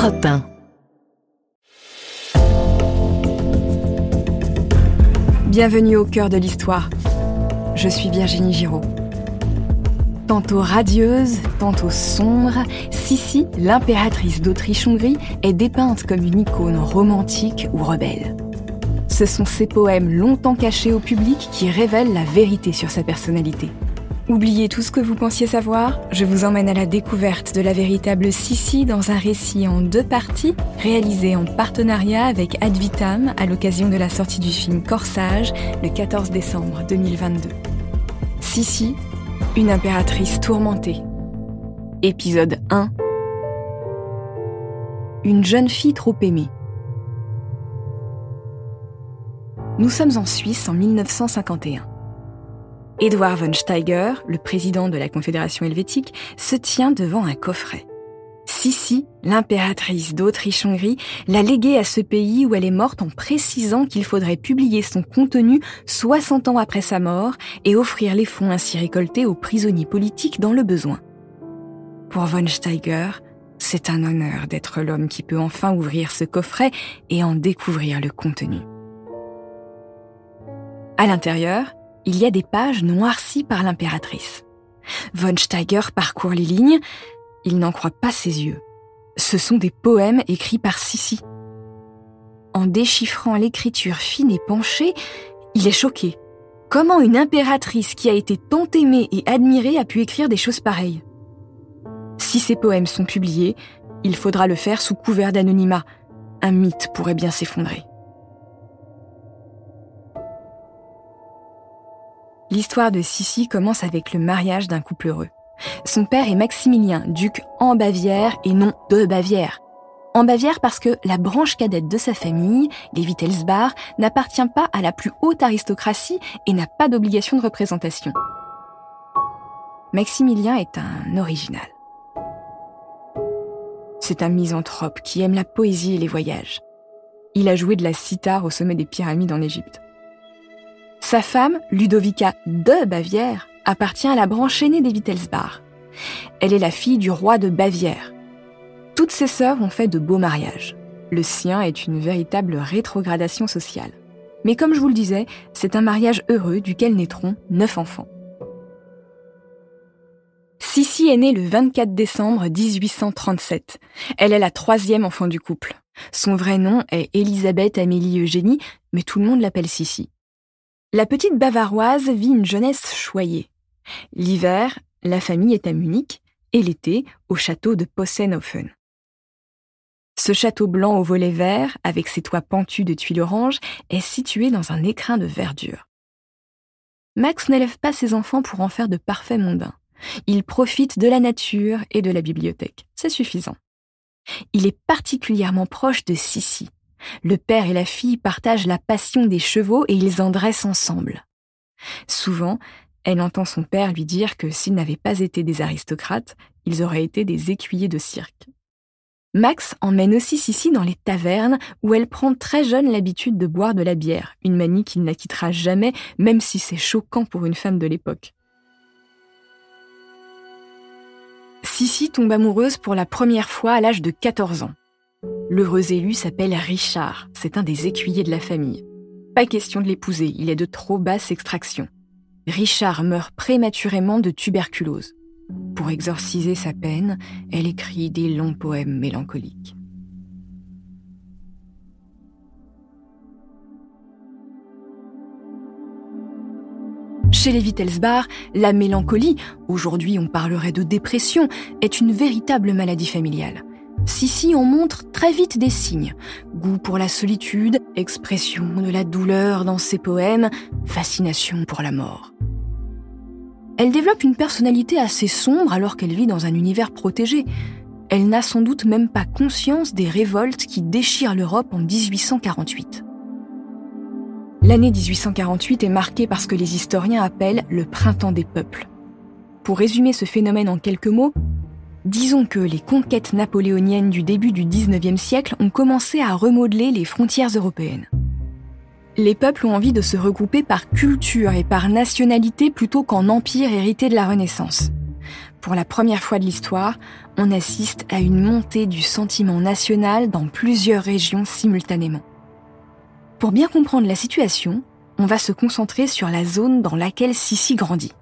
Europe 1. Bienvenue au cœur de l'histoire. Je suis Virginie Giraud. Tantôt radieuse, tantôt sombre, Sissi, l'impératrice d'Autriche-Hongrie, est dépeinte comme une icône romantique ou rebelle. Ce sont ses poèmes longtemps cachés au public qui révèlent la vérité sur sa personnalité. Oubliez tout ce que vous pensiez savoir, je vous emmène à la découverte de la véritable Sissi dans un récit en 2 parties, réalisé en partenariat avec Ad Vitam à l'occasion de la sortie du film Corsage, le 14 décembre 2022. Sissi, une impératrice tourmentée. Épisode 1. Une jeune fille trop aimée. Nous sommes en Suisse en 1951. Eduard von Steiger, le président de la Confédération helvétique, se tient devant un coffret. Sissi, l'impératrice d'Autriche-Hongrie, l'a légué à ce pays où elle est morte en précisant qu'il faudrait publier son contenu 60 ans après sa mort et offrir les fonds ainsi récoltés aux prisonniers politiques dans le besoin. Pour von Steiger, c'est un honneur d'être l'homme qui peut enfin ouvrir ce coffret et en découvrir le contenu. À l'intérieur, il y a des pages noircies par l'impératrice. Von Steiger parcourt les lignes. Il n'en croit pas ses yeux. Ce sont des poèmes écrits par Sissi. En déchiffrant l'écriture fine et penchée, il est choqué. Comment une impératrice qui a été tant aimée et admirée a pu écrire des choses pareilles ? Si ces poèmes sont publiés, il faudra le faire sous couvert d'anonymat. Un mythe pourrait bien s'effondrer. L'histoire de Sissi commence avec le mariage d'un couple heureux. Son père est Maximilien, duc en Bavière et non de Bavière. En Bavière parce que la branche cadette de sa famille, les Wittelsbach, n'appartient pas à la plus haute aristocratie et n'a pas d'obligation de représentation. Maximilien est un original. C'est un misanthrope qui aime la poésie et les voyages. Il a joué de la cithare au sommet des pyramides en Égypte. Sa femme, Ludovica de Bavière, appartient à la branche aînée des Wittelsbach. Elle est la fille du roi de Bavière. Toutes ses sœurs ont fait de beaux mariages. Le sien est une véritable rétrogradation sociale. Mais comme je vous le disais, c'est un mariage heureux duquel naîtront 9 enfants. Sissi est née le 24 décembre 1837. Elle est la 3e enfant du couple. Son vrai nom est Élisabeth Amélie Eugénie, mais tout le monde l'appelle Sissi. La petite Bavaroise vit une jeunesse choyée. L'hiver, la famille est à Munich et l'été, au château de Possenhofen. Ce château blanc aux volets verts, avec ses toits pentus de tuiles oranges, est situé dans un écrin de verdure. Max n'élève pas ses enfants pour en faire de parfaits mondains. Il profite de la nature et de la bibliothèque. C'est suffisant. Il est particulièrement proche de Sissi. Le père et la fille partagent la passion des chevaux et ils en dressent ensemble. Souvent, elle entend son père lui dire que s'ils n'avaient pas été des aristocrates, ils auraient été des écuyers de cirque. Max emmène aussi Sissi dans les tavernes où elle prend très jeune l'habitude de boire de la bière, une manie qu'il ne la quittera jamais, même si c'est choquant pour une femme de l'époque. Sissi tombe amoureuse pour la première fois à l'âge de 14 ans. L'heureux élu s'appelle Richard, c'est un des écuyers de la famille. Pas question de l'épouser, il est de trop basse extraction. Richard meurt prématurément de tuberculose. Pour exorciser sa peine, elle écrit des longs poèmes mélancoliques. Chez les Wittelsbach, la mélancolie, aujourd'hui on parlerait de dépression, est une véritable maladie familiale. Sissi en montre très vite des signes. Goût pour la solitude, expression de la douleur dans ses poèmes, fascination pour la mort. Elle développe une personnalité assez sombre alors qu'elle vit dans un univers protégé. Elle n'a sans doute même pas conscience des révoltes qui déchirent l'Europe en 1848. L'année 1848 est marquée par ce que les historiens appellent le printemps des peuples. Pour résumer ce phénomène en quelques mots, disons que les conquêtes napoléoniennes du début du XIXe siècle ont commencé à remodeler les frontières européennes. Les peuples ont envie de se regrouper par culture et par nationalité plutôt qu'en empire hérité de la Renaissance. Pour la première fois de l'histoire, on assiste à une montée du sentiment national dans plusieurs régions simultanément. Pour bien comprendre la situation, on va se concentrer sur la zone dans laquelle Sissi grandit.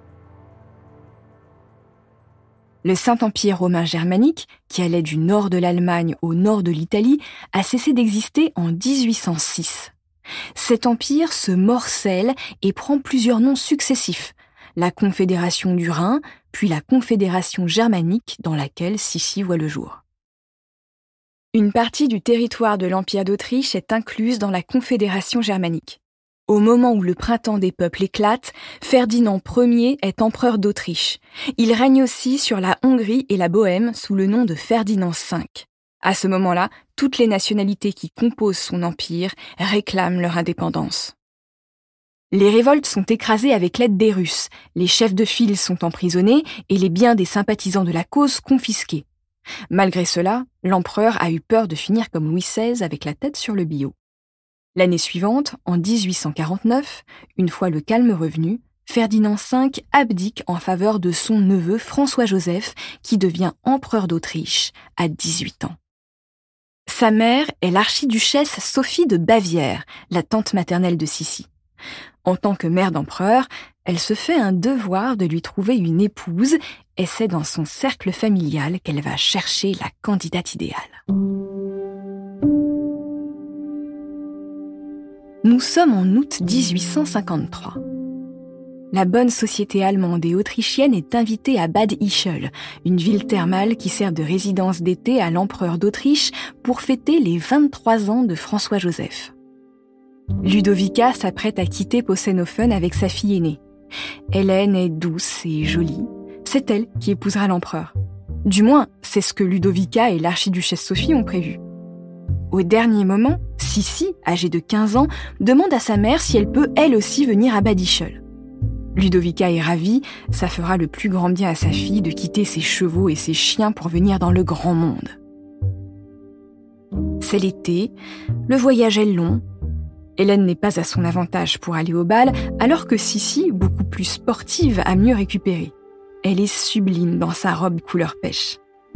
Le Saint-Empire romain germanique, qui allait du nord de l'Allemagne au nord de l'Italie, a cessé d'exister en 1806. Cet empire se morcelle et prend plusieurs noms successifs. La Confédération du Rhin, puis la Confédération germanique dans laquelle Sissi voit le jour. Une partie du territoire de l'Empire d'Autriche est incluse dans la Confédération germanique. Au moment où le printemps des peuples éclate, Ferdinand Ier est empereur d'Autriche. Il règne aussi sur la Hongrie et la Bohême sous le nom de Ferdinand V. À ce moment-là, toutes les nationalités qui composent son empire réclament leur indépendance. Les révoltes sont écrasées avec l'aide des Russes, les chefs de file sont emprisonnés et les biens des sympathisants de la cause confisqués. Malgré cela, l'empereur a eu peur de finir comme Louis XVI avec la tête sur le billot. L'année suivante, en 1849, une fois le calme revenu, Ferdinand V abdique en faveur de son neveu François-Joseph, qui devient empereur d'Autriche à 18 ans. Sa mère est l'archiduchesse Sophie de Bavière, la tante maternelle de Sissi. En tant que mère d'empereur, elle se fait un devoir de lui trouver une épouse et c'est dans son cercle familial qu'elle va chercher la candidate idéale. Nous sommes en août 1853. La bonne société allemande et autrichienne est invitée à Bad Ischl, une ville thermale qui sert de résidence d'été à l'empereur d'Autriche pour fêter les 23 ans de François-Joseph. Ludovica s'apprête à quitter Possenhofen avec sa fille aînée. Hélène est douce et jolie. C'est elle qui épousera l'empereur. Du moins, c'est ce que Ludovica et l'archiduchesse Sophie ont prévu. Au dernier moment, Sissi, âgée de 15 ans, demande à sa mère si elle peut elle aussi venir à Bad Ischl. Ludovica est ravie, ça fera le plus grand bien à sa fille de quitter ses chevaux et ses chiens pour venir dans le grand monde. C'est l'été, le voyage est long. Hélène n'est pas à son avantage pour aller au bal, alors que Sissi, beaucoup plus sportive, a mieux récupéré. Elle est sublime dans sa robe couleur pêche.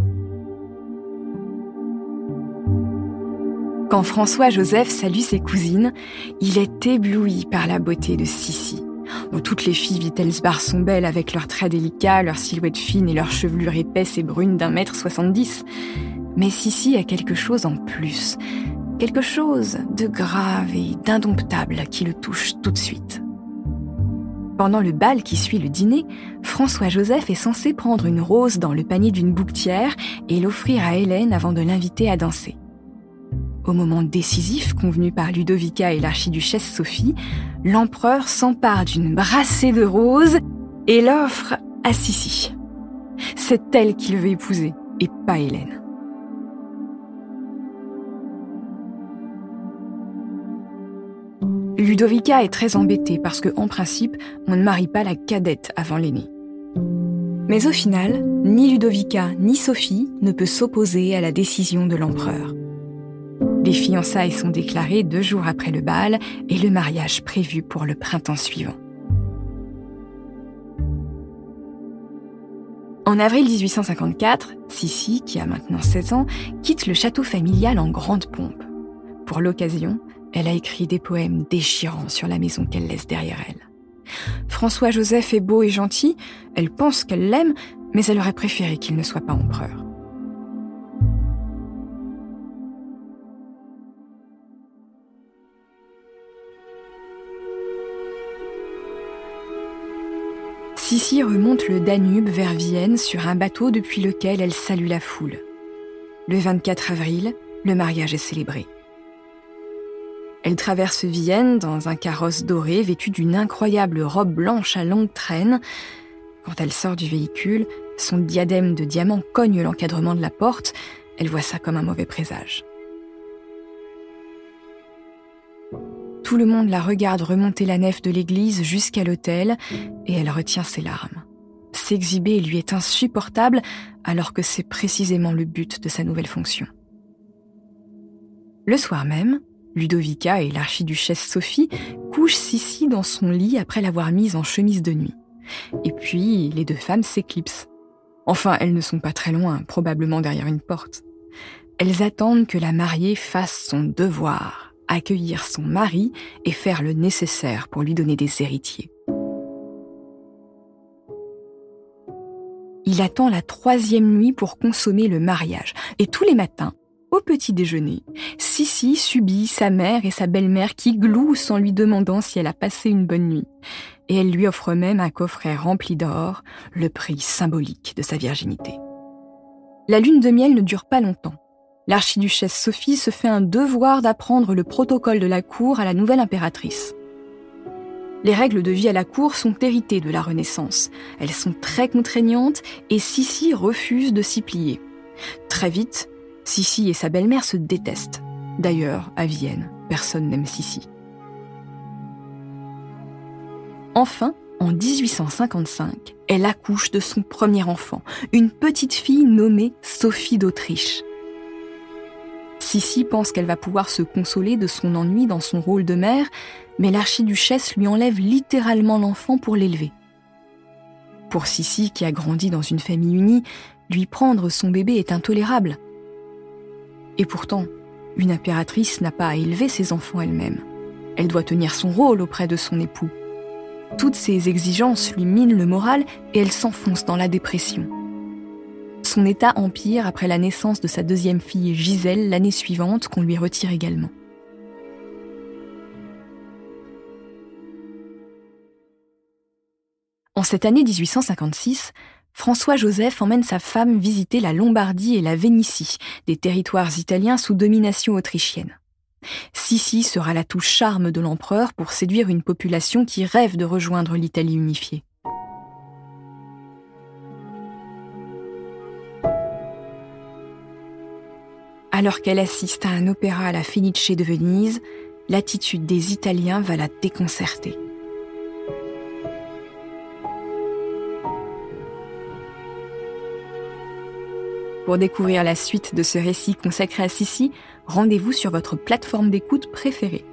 Quand François-Joseph salue ses cousines, il est ébloui par la beauté de Sissi. Toutes les filles Wittelsbach sont belles avec leurs traits délicats, leur silhouette fine et leur chevelure épaisse et brune d'1,70 m. Mais Sissi a quelque chose en plus, quelque chose de grave et d'indomptable qui le touche tout de suite. Pendant le bal qui suit le dîner, François-Joseph est censé prendre une rose dans le panier d'une bouquetière et l'offrir à Hélène avant de l'inviter à danser. Au moment décisif convenu par Ludovica et l'archiduchesse Sophie, l'empereur s'empare d'une brassée de roses et l'offre à Sissi. C'est elle qu'il veut épouser et pas Hélène. Ludovica est très embêtée parce que, en principe, on ne marie pas la cadette avant l'aînée. Mais au final, ni Ludovica ni Sophie ne peut s'opposer à la décision de l'empereur. Les fiançailles sont déclarées 2 jours après le bal et le mariage prévu pour le printemps suivant. En avril 1854, Sissi, qui a maintenant 16 ans, quitte le château familial en grande pompe. Pour l'occasion, elle a écrit des poèmes déchirants sur la maison qu'elle laisse derrière elle. François-Joseph est beau et gentil, elle pense qu'elle l'aime, mais elle aurait préféré qu'il ne soit pas empereur. Sissi remonte le Danube vers Vienne sur un bateau depuis lequel elle salue la foule. Le 24 avril, le mariage est célébré. Elle traverse Vienne dans un carrosse doré vêtu d'une incroyable robe blanche à longue traîne. Quand elle sort du véhicule, son diadème de diamants cogne l'encadrement de la porte. Elle voit ça comme un mauvais présage. Tout le monde la regarde remonter la nef de l'église jusqu'à l'autel et elle retient ses larmes. S'exhiber lui est insupportable alors que c'est précisément le but de sa nouvelle fonction. Le soir même, Ludovica et l'archiduchesse Sophie couchent Sissi dans son lit après l'avoir mise en chemise de nuit. Et puis, les 2 femmes s'éclipsent. Enfin, elles ne sont pas très loin, probablement derrière une porte. Elles attendent que la mariée fasse son devoir, accueillir son mari et faire le nécessaire pour lui donner des héritiers. Il attend la 3e nuit pour consommer le mariage. Et tous les matins, au petit déjeuner, Sissi subit sa mère et sa belle-mère qui gloussent en lui demandant si elle a passé une bonne nuit. Et elle lui offre même un coffret rempli d'or, le prix symbolique de sa virginité. La lune de miel ne dure pas longtemps. L'archiduchesse Sophie se fait un devoir d'apprendre le protocole de la cour à la nouvelle impératrice. Les règles de vie à la cour sont héritées de la Renaissance. Elles sont très contraignantes et Sissi refuse de s'y plier. Très vite, Sissi et sa belle-mère se détestent. D'ailleurs, à Vienne, personne n'aime Sissi. Enfin, en 1855, elle accouche de son premier enfant, une petite fille nommée Sophie d'Autriche. Sissi pense qu'elle va pouvoir se consoler de son ennui dans son rôle de mère, mais l'archiduchesse lui enlève littéralement l'enfant pour l'élever. Pour Sissi, qui a grandi dans une famille unie, lui prendre son bébé est intolérable. Et pourtant, une impératrice n'a pas à élever ses enfants elle-même. Elle doit tenir son rôle auprès de son époux. Toutes ces exigences lui minent le moral et elle s'enfonce dans la dépression. Son état empire après la naissance de sa 2e fille Gisèle l'année suivante, qu'on lui retire également. En cette année 1856, François-Joseph emmène sa femme visiter la Lombardie et la Vénétie, des territoires italiens sous domination autrichienne. Sissi sera l'atout charme de l'empereur pour séduire une population qui rêve de rejoindre l'Italie unifiée. Alors qu'elle assiste à un opéra à la Fenice de Venise, l'attitude des Italiens va la déconcerter. Pour découvrir la suite de ce récit consacré à Sissi, rendez-vous sur votre plateforme d'écoute préférée.